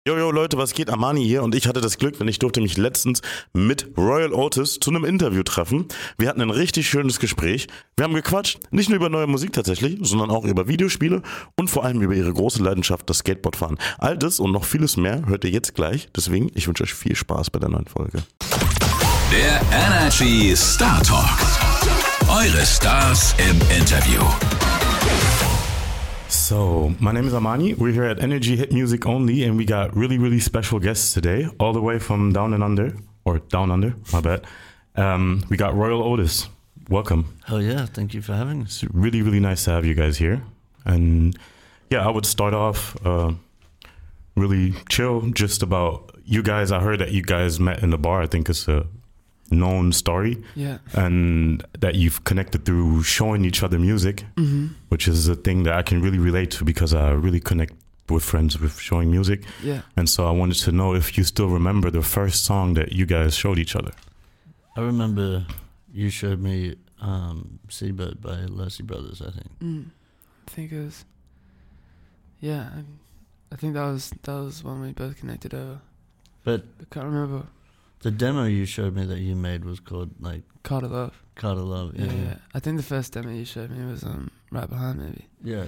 Jojo Leute, was geht? Amani hier und ich hatte das Glück, denn ich durfte mich letztens mit Royal Otis zu einem Interview treffen. Wir hatten ein richtig schönes Gespräch. Wir haben gequatscht, nicht nur über neue Musik tatsächlich, sondern auch über Videospiele und vor allem über ihre große Leidenschaft, das Skateboardfahren. All das und noch vieles mehr hört ihr jetzt gleich. Deswegen, ich wünsche euch viel Spaß bei der neuen Folge. Der Energy Star Talk. Eure Stars im Interview. So, my name is Amani. We're here at Energy Hit Music Only, and we got really special guests today, all the way from down under, my bad. We got Royal Otis. Welcome. Oh yeah, thank you for having us. It's really nice to have you guys here. And yeah, I would start off really chill, just about you guys. I heard that you guys met in the bar. I think it's a known story. Yeah. And that you've connected through showing each other music, which is a thing that I can really relate to because I really connect with friends with showing music. Yeah. And so I wanted to know if you still remember the first song that you guys showed each other. I remember you showed me Seabird by Lassie Brothers, I think. I think it was. Yeah, I think that was when we both connected over. But I can't remember. the demo you showed me that you made was called like Carter Love. Carter Love. Yeah. I think the first demo you showed me was Right Behind, maybe. Yeah.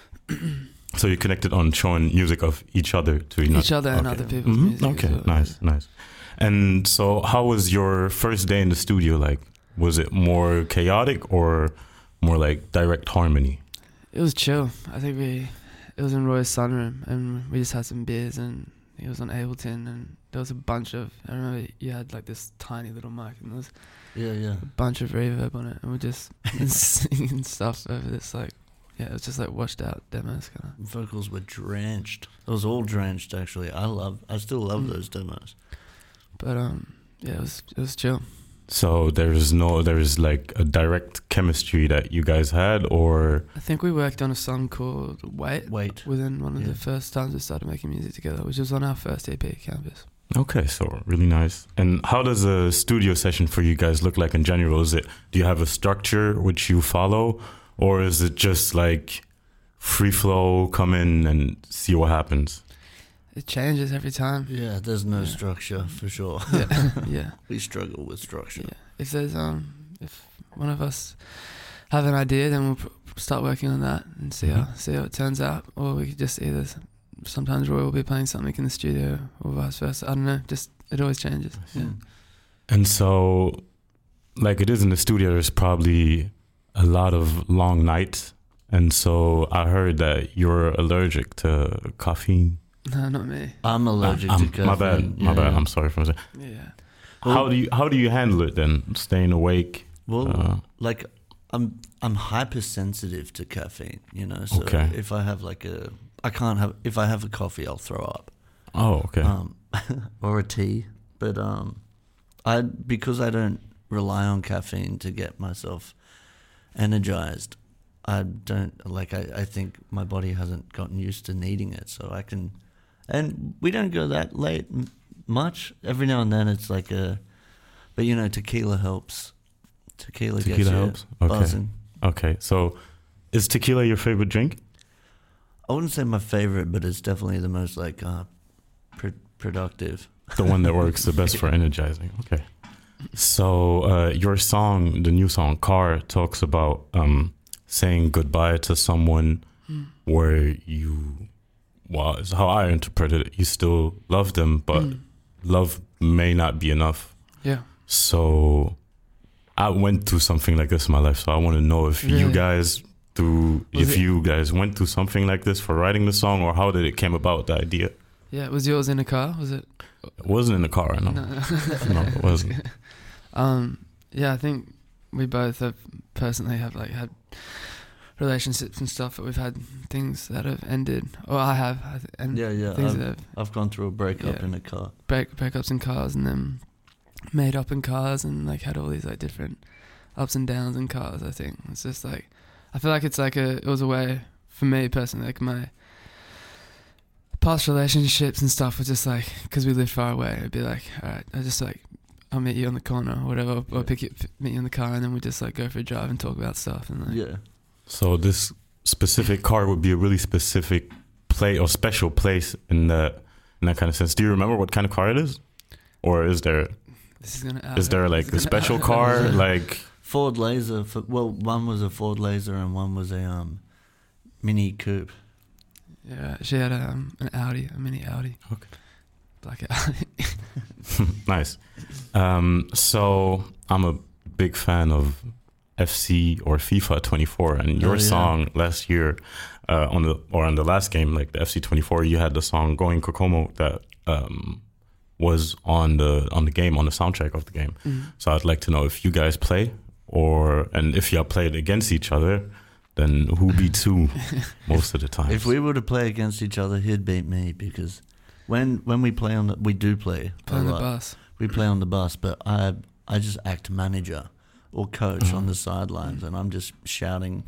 So you connected on showing music of each other to Each other and other people's music. Okay, as well. nice. And so how was your first day in the studio like? Was it more chaotic or more like direct harmony? It was chill. I think it was in Roy's sunroom and we just had some beers and he was on Ableton and there was a bunch of, I remember you had like this tiny little mic and there was Yeah. a bunch of reverb on it and we just singing stuff over this like, yeah, it was just like washed out demos kind of. Vocals were drenched. It was all drenched actually. I still love those demos. But yeah, it was chill. So there's like a direct chemistry that you guys had, or I think we worked on a song called Wait within one of the first times we started making music together, which was on our first EP, Canvas. okay, so really nice. And how does a studio session for you guys look like in general? Do you have a structure which you follow, or is it just like free flow, come in and see what happens? It changes every time. Yeah, there's no structure for sure. Yeah. We struggle with structure. Yeah. If there's if one of us have an idea, then we'll start working on that and see how it turns out. Or we could just either sometimes Roy will be playing something in the studio or vice versa. I don't know. Just it always changes. Yeah. And so, like it is in the studio, there's probably a lot of long nights. And so I heard that you're allergic to caffeine. No, not me. I'm allergic to caffeine. My bad. I'm sorry for saying. Yeah. How do you handle it then? Staying awake? Well, like I'm hypersensitive to caffeine, you know. So if I have if I have a coffee, I'll throw up. Oh, okay. Or a tea, but because I don't rely on caffeine to get myself energized. I don't I think my body hasn't gotten used to needing it, so I can. And we don't go that late much. Every now and then it's like but you know, tequila helps. Tequila gets you helps? buzzing. Okay, so is tequila your favorite drink? I wouldn't say my favorite, but it's definitely the most productive. The one that works the best for energizing. Okay. So your song, the new song, Car, talks about saying goodbye to someone where is how I interpreted it. You still love them, but love may not be enough. Yeah. So I went through something like this in my life. So I want to know if you guys went through something like this for writing the song, or how did it came about, the idea? Yeah. Was yours in a car? Was it? It wasn't in the car. No, no, it wasn't. Yeah, I think we both have had relationships and stuff, but we've had things that have ended, or I have, and I've gone through a breakup in a car, breakups in cars, and then made up in cars, and like had all these like different ups and downs in cars. I think it's just like I feel like it was a way for me personally, like my past relationships and stuff were just like, because we lived far away, it'd be like, all right, I'll meet you on the corner or whatever, or meet you in the car, and then we just like go for a drive and talk about stuff and like, So this specific car would be a really specific place or special place in that in that kind of sense. Do you remember what kind of car it is? Or is there like a special car? Like Ford Laser. One was a Ford Laser and one was a Mini Coupe. Yeah, she had an Audi, a mini Audi. Okay. Black Audi. Nice. So I'm a big fan of FC or FIFA 24, and your song last year on the last game, like the FC 24, you had the song "Going Kokomo" that was on the game, on the soundtrack of the game. Mm-hmm. So I'd like to know if you guys play, and if you played against each other, then who beats who most of the time? If we were to play against each other, he'd beat me, because when we play we do play on the bus. We play on the bus, but I just act manager or coach on the sidelines, and I'm just shouting,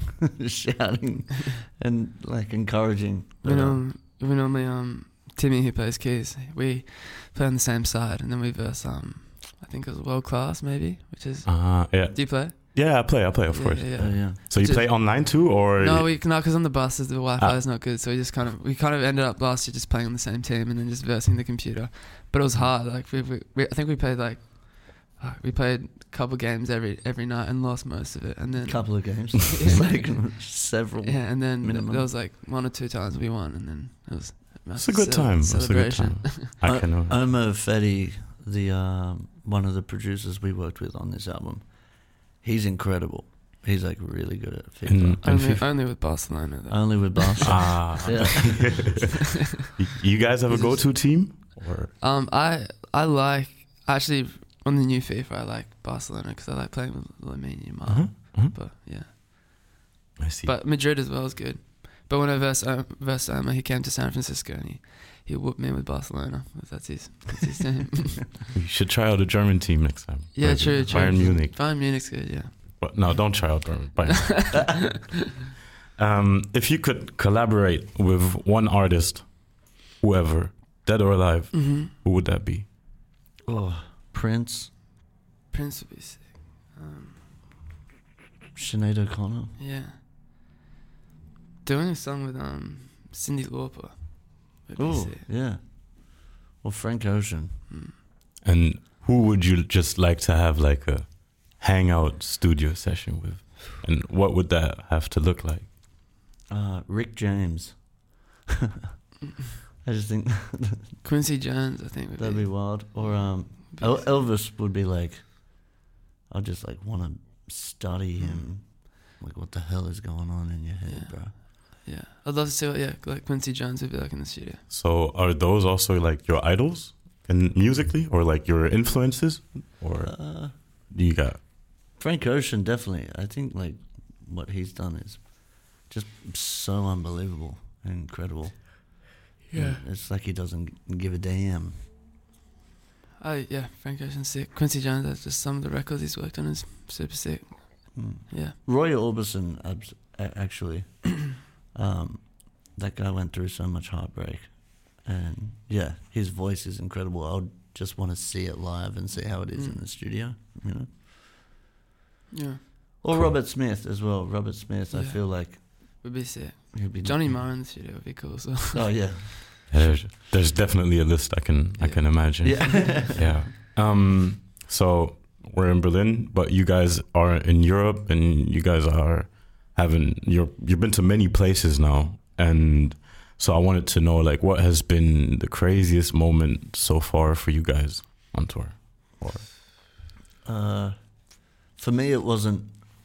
and like encouraging. We normally Timmy, who plays keys, we play on the same side, and then we verse I think it was World Class maybe, which is yeah. Do you play? Yeah, I play of course. Yeah. So you play online too, or no? Because on the bus the Wi-Fi is not good, so we kind of ended up last year just playing on the same team and then just versing the computer. But it was hard. Like I think we played we played a couple games every night and lost most of it, and then couple of games, like several. Yeah, and then minimum. there was like 1 or 2 times we won, and then it was. It's a good time. It's a good time. I can know. Omer Fetty, the one of the producers we worked with on this album, he's incredible. He's like really good at FIFA. Only with Barcelona though. Only with Barcelona. Yeah. You guys have a go-to team? Or? I like actually on the new FIFA I like Barcelona because I like playing with Lamine Yamal. But yeah, I see. But Madrid as well is good. But when I versed Omer, he came to San Francisco and he whooped me with Barcelona. That's his team. You should try out a German team next time. Yeah, like true. Bayern Munich. Bayern Munich's good, yeah. But no, don't try out Bayern. If you could collaborate with one artist, whoever, dead or alive, who would that be? Oh, Prince. Prince would be sick. Sinead O'Connor. Yeah. Doing a song with Cyndi Lauper. Oh, yeah. Or Frank Ocean. And who would you just like to have like a hangout studio session with? And what would that have to look like? Rick James. I just think Quincy Jones, I think that'd be wild. Or Elvis would be like, I just like want to study him. Like, what the hell is going on in your head, bro? Yeah, I'd love to see like Quincy Jones would be like in the studio. So are those also like your idols and musically, or like your influences, or do you got Frank Ocean? Definitely. I think like what he's done is just so unbelievable and incredible. Yeah, it's like he doesn't give a damn. Yeah, Frank Ocean's sick. Quincy Jones, that's just some of the records he's worked on is super sick. Yeah, Roy Orbison actually. That guy went through so much heartbreak, and yeah, his voice is incredible. I would just want to see it live and see how it is in the studio, you know. Yeah. Or cool. Robert Smith as well. Robert Smith, I feel like would be sick. He'd be Johnny Marr in the studio would be cool. So. Oh yeah. There's definitely a list I can imagine. Yeah. Yeah. So we're in Berlin, but you guys are in Europe, and you guys are you've been to many places now, and so I wanted to know, like, what has been the craziest moment so far for you guys on tour? Or for me, it wasn't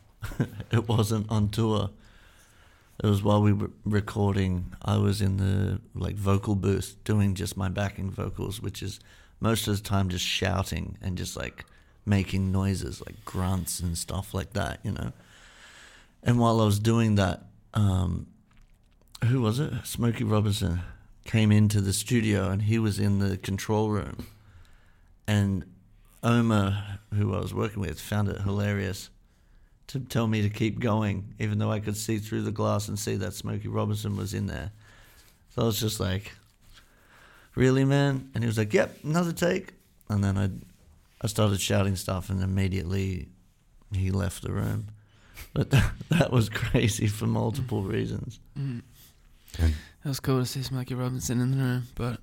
on tour. It was while we were recording. I was in the vocal booth doing just my backing vocals, which is most of the time just shouting and just like making noises like grunts and stuff like that, you know. And while I was doing that, who was it? Smokey Robinson came into the studio, and he was in the control room. And Omer, who I was working with, found it hilarious to tell me to keep going, even though I could see through the glass and see that Smokey Robinson was in there. So I was just like, really, man? And he was like, yep, another take. And then I started shouting stuff, and immediately he left the room. But that was crazy for multiple reasons. Mm. It was cool to see Smokey Robinson in the room, but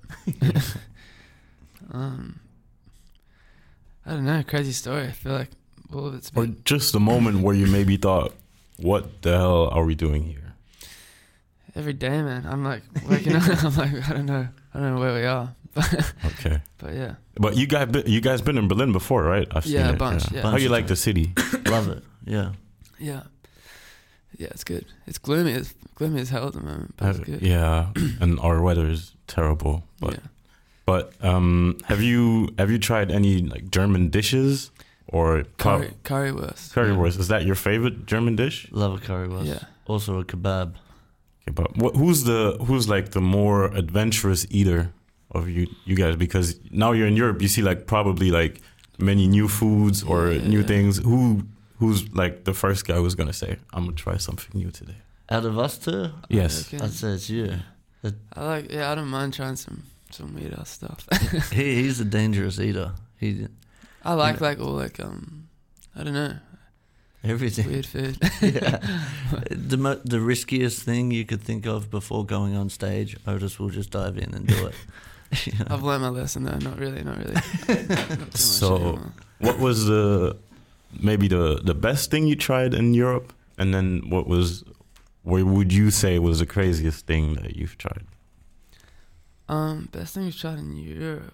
I don't know, crazy story. I feel like all of it's Or been just a moment where you maybe thought, what the hell are we doing here? every day, man. I'm like waking up. I'm like, I don't know where we are, Okay. but yeah, But you guys been in Berlin before, right? I've Yeah, seen a it. bunch, yeah. How Bunch you of like the city? Love it. Yeah. yeah, it's good. It's gloomy. It's gloomy as hell at the moment, but it's good. Yeah, and our weather is terrible. But yeah. but have you tried any like German dishes or Currywurst. currywurst? Is that your favorite German dish? Love a currywurst. Yeah. Also a kebab. Okay, but who's like the more adventurous eater of you guys? Because now you're in Europe, you see like probably like many new foods or new things. Who's like the first guy who's gonna say, I'm gonna try something new today? Out of us two, Yes. I'd say it's you. I don't mind trying some weird ass stuff. He's a dangerous eater. I like all like I don't know, Everything. weird food. Yeah. The riskiest thing you could think of before going on stage, Otis will just dive in and do it. You know? I've learned my lesson though. Not really. Not too much So, anymore. what was maybe the best thing you tried in Europe, and then what would you say was the craziest thing that you've tried? Best thing we've tried in Europe.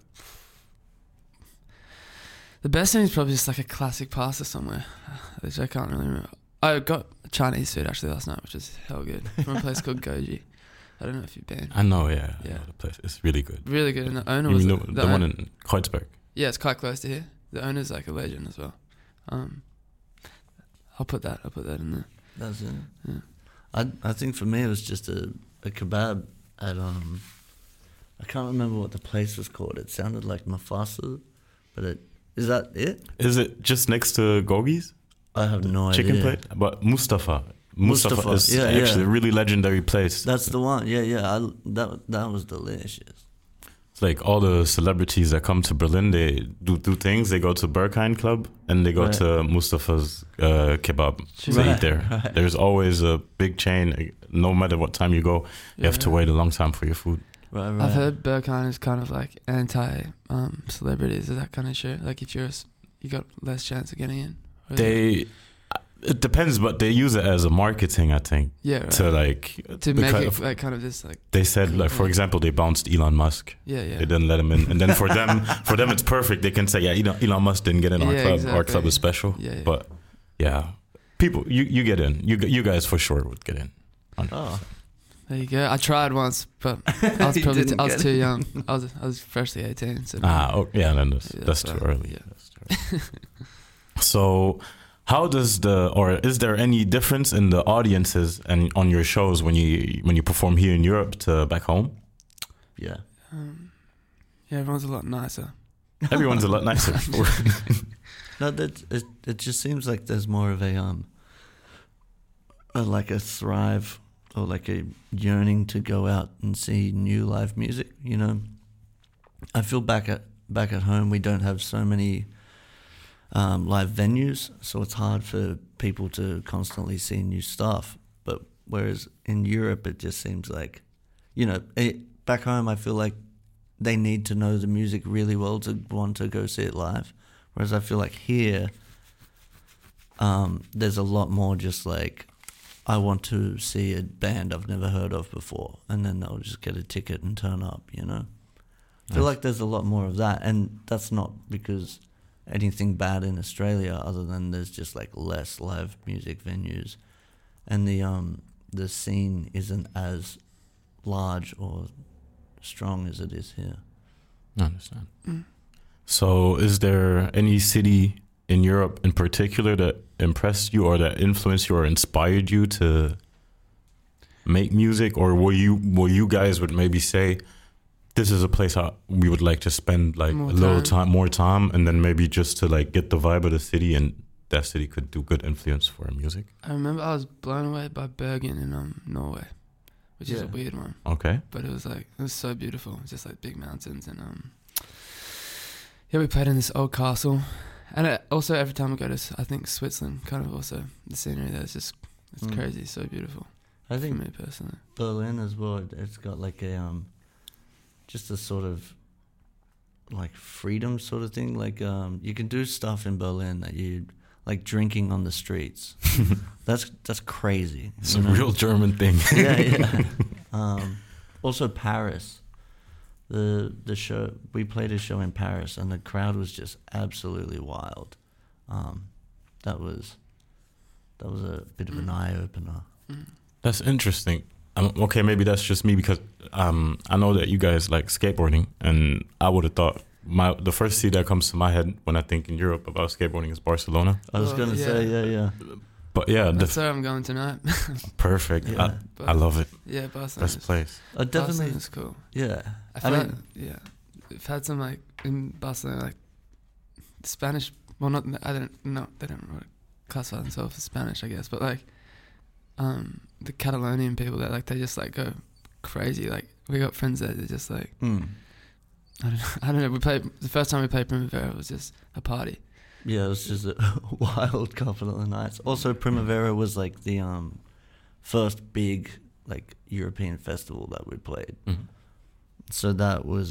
The best thing is probably just like a classic pasta somewhere, which I can't really remember. I got Chinese food actually last night, which is hell good, from a place called Goji. I don't know if you've been. I know, yeah. I Yeah. know the place. It's really good. Really good, and the owner You was know, the one in Kreuzberg. Yeah, it's quite close to here. The owner's like a legend as well. I'll put that in there. That's it. Yeah. I think for me it was just a kebab at I can't remember what the place was called. It sounded like Mufasa, but is that it? Is it just next to Gogi's? I have no Chicken idea. plate? But Mustafa Mustafa, is yeah, actually yeah. a really legendary place. That's the one. Yeah. That was delicious. It's like all the celebrities that come to Berlin, they do things. They go to Berghain Club and they go Right. to Mustafa's kebab. They Right, eat there. right. There's always a big chain. No matter what time you go, you have to Yeah. wait a long time for your food. Right. I've heard Berghain is kind of like anti celebrities. Is that kind of shit? Like if you got less chance of getting in. Or is it- It depends, but they use it as a marketing, I think, yeah, right. to like to make because it like kind of this like they said like for example they bounced Elon Musk. yeah. They didn't let him in, and then for them it's perfect. They can say, yeah, Elon Musk didn't get in our Yeah, club. Our exactly. club is special. Yeah. But yeah, people, you get in. You guys for sure would get in. 100%. Oh, There you go. I tried once, but I was You probably didn't I was get too it. young. I was freshly 18. So Yeah, then that's Yeah, too so, early. yeah. That's too early. So, how does is there any difference in the audiences and on your shows when you perform here in Europe to back home? yeah. yeah, everyone's a lot nicer. Everyone's a lot nicer. No, it just seems like there's more of a like a thrive or like a yearning to go out and see new live music. You know, I feel back at home we don't have so many live venues, so it's hard for people to constantly see new stuff. But whereas in Europe, it just seems like, you know, back home I feel like they need to know the music really well to want to go see it live. Whereas I feel like here, there's a lot more just like, I want to see a band I've never heard of before, and then they'll just get a ticket and turn up, you know? I feel Nice. like there's a lot more of that, and that's not because anything bad in Australia, other than there's just like less live music venues, and the scene isn't as large or strong as it is here. I understand. So, is there any city in Europe in particular that impressed you or that influenced you or inspired you to make music, or were you guys would maybe say, this is a place we would like to spend like more time, and then maybe just to like get the vibe of the city, and that city could do good influence for our music? I remember I was blown away by Bergen in Norway, which is a Yeah. weird one, Okay. but it was so beautiful. It's just like big mountains and yeah, we played in this old castle, and also every time we go to I think Switzerland, kind of also the scenery there is just it's crazy, so beautiful. I for think me personally. Berlin as well. It's got like a just a sort of like freedom sort of thing. Like you can do stuff in Berlin that you like drinking on the streets. That's crazy. It's you a know? real German thing. Yeah. Also Paris. The show, we played a show in Paris and the crowd was just absolutely wild. That was a bit of an eye opener. That's interesting. Okay, maybe that's just me because I know that you guys like skateboarding, and I would have thought the first city that comes to my head when I think in Europe about skateboarding is Barcelona. I was gonna say, yeah. But yeah, That's where I'm going tonight. perfect. Yeah. I love it. Yeah, Barcelona. Best place. Definitely, Barcelona's cool. yeah. I feel like, yeah, I've had some like in Barcelona, like Spanish. Well, not I don't know. They don't really classify themselves as Spanish, I guess. But like, the Catalonian people that like they just like go crazy. Like we got friends there. They're just like I don't know. We played the first time we played Primavera was just a party. Yeah, it was just a wild couple of nights. Also, Primavera was like the first big like European festival that we played. Mm-hmm. So that was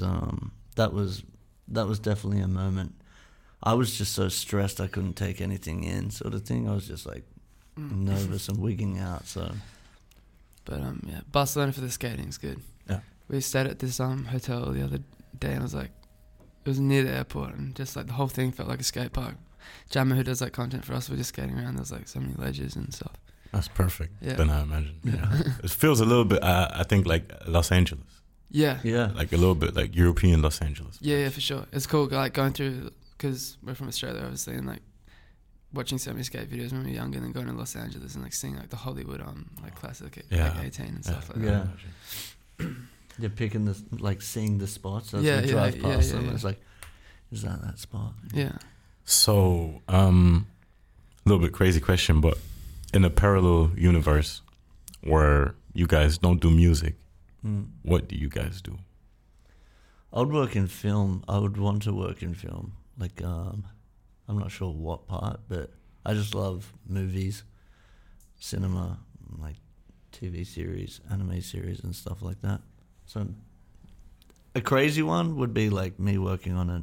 definitely a moment. I was just so stressed I couldn't take anything in, sort of thing. I was just like nervous and wigging out. So, but yeah, Barcelona for the skating's good. Yeah, we stayed at this hotel the other day, and it was like it was near the airport, and just like the whole thing felt like a skate park. Jammer, who does like content for us, we're just skating around. There's like so many ledges and stuff. that's perfect. Yeah. Then I imagine. Yeah, it feels a little bit. I think like Los Angeles. Yeah. Like a little bit like European Los Angeles. Yeah, for sure. It's cool, like going through, because we're from Australia, obviously, and like watching so many skate videos when we were younger, and then going to Los Angeles and like seeing like the Hollywood like classic like 18 and stuff like that. yeah. You're picking the like seeing the spots as Yeah, we yeah, drive yeah, past yeah, them. yeah. It's like, is that spot? Yeah. So, a little bit crazy question, but in a parallel universe where you guys don't do music, what do you guys do? I would work in film. I would want to work in film. Like, I'm not sure what part, but I just love movies, cinema, like TV series, anime series, and stuff like that. So, a crazy one would be like me working on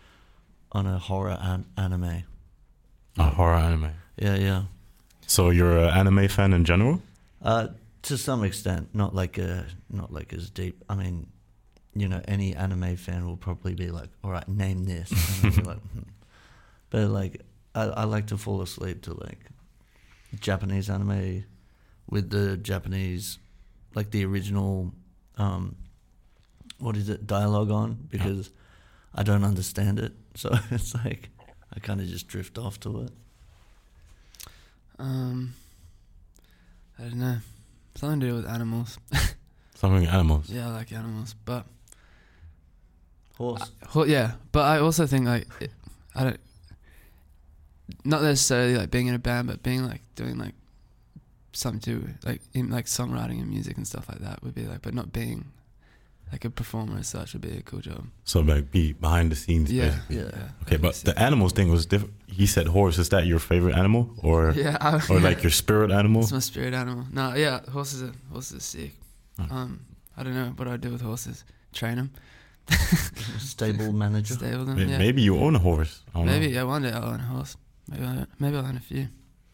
a horror anime. A horror anime. Yeah. So you're an anime fan in general? To some extent, not like as deep. I mean, you know, any anime fan will probably be like, all right, name this. And I'll be like, But like, I like to fall asleep to like Japanese anime with the Japanese, like the original, dialogue on, because I don't understand it. So it's like, I kind of just drift off to it. I don't know. Something to do with animals. Something animals. Yeah, I like animals, but Horse. yeah. But I also think like I don't, not necessarily like being in a band, but being like doing like something to like in like songwriting and music and stuff like that would be like, but not being like a performer as such would be a cool job. So like be behind the scenes. Yeah, basically. Yeah. Okay, but the animals thing was different. He said horse. Is that your favorite animal, or Yeah, or like your spirit animal? it's my spirit animal. No, yeah, horses are sick. I don't know what I'd do with horses. Train them, Stable manager. stable them. Yeah. Maybe you own a horse. I don't know. Maybe, yeah, one day I'll own a horse. Maybe I'll own a few.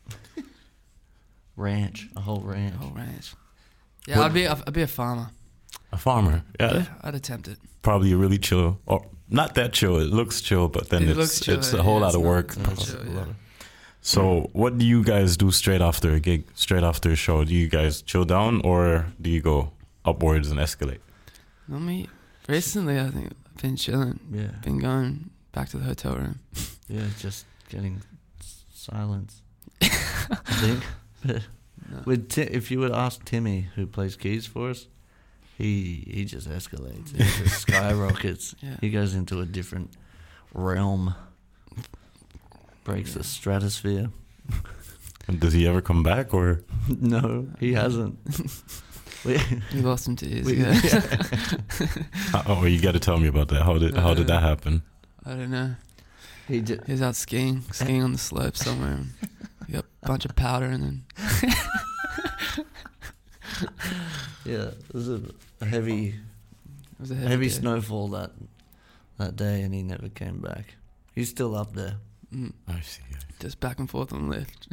Ranch. A whole ranch. A whole ranch. Yeah, What- I'd be a farmer. A farmer. Yeah, I'd attempt it. probably really chill, or not that chill. It looks chill, but then It it's looks chill, it's a whole yeah, lot it's of not- work. it's not chill, yeah. So, what do you guys do straight after a gig, straight after a show? Do you guys chill down, or do you go upwards and escalate? Recently, I think I've been chilling. Yeah. Been going back to the hotel room. Yeah, just getting silence. I think. But No. with if you would ask Timmy, who plays keys for us, he just escalates. He just skyrockets. Yeah. He goes into a different realm. Breaks the stratosphere. And does he ever come back, or No, he hasn't. We lost him 2 years We- ago. oh, you got to tell me about that. How did that happen? I don't know. He just, He was out skiing on the slope somewhere. And he got a bunch of powder and then Yeah, it was a heavy, It was a heavy day. snowfall that day, and he never came back. He's still up there. Mm. I see. Just back and forth on lift.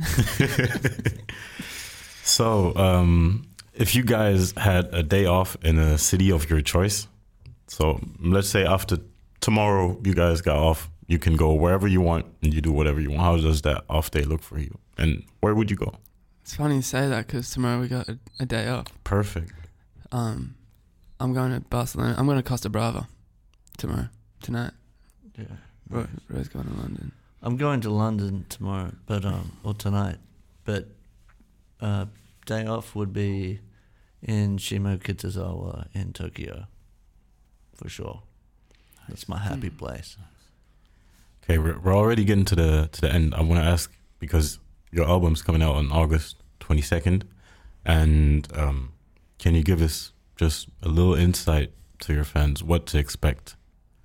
So, if you guys had a day off in a city of your choice, so let's say after tomorrow you guys got off, you can go wherever you want and you do whatever you want. How does that off day look for you? And where would you go? It's funny you say that because tomorrow we got a day off. Perfect. I'm going to Barcelona. I'm going to Costa Brava tonight. Yeah. Roy's going to London. I'm going to London tomorrow, but or tonight, but day off would be in Shimokitazawa in Tokyo, for sure. That's my happy place. Okay, we're already getting to the end. I want to ask, because your album's coming out on August 22nd, and can you give us just a little insight to your fans what to expect?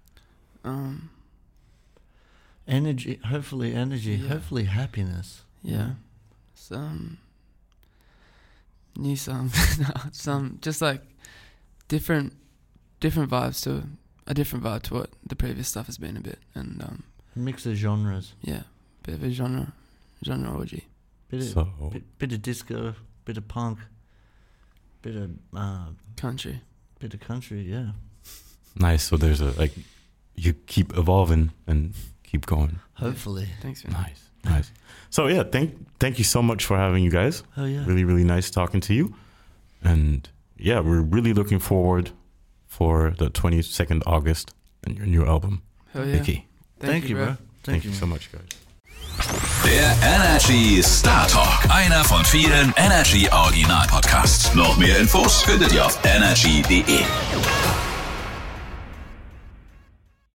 Energy, hopefully energy, Yeah. hopefully happiness. Yeah. Some new songs. Some just like different vibes to a different vibe to what the previous stuff has been a bit, and A mix of genres. yeah, bit of a genre orgy. Bit of disco, bit of punk, bit of Country. country, yeah. Nice. So there's you keep evolving and keep going. Hopefully. Thanks, man. Nice. So yeah, thank you so much for having you guys. Oh yeah. Really, really nice talking to you. And yeah, we're really looking forward for the 22nd August and your new album, Hell yeah. Vicky. Thank you, bro. Thank you so much, guys. Der Energy Star Talk. Einer von vielen Energy Original Podcasts. Noch mehr Infos findet ihr auf energy.de.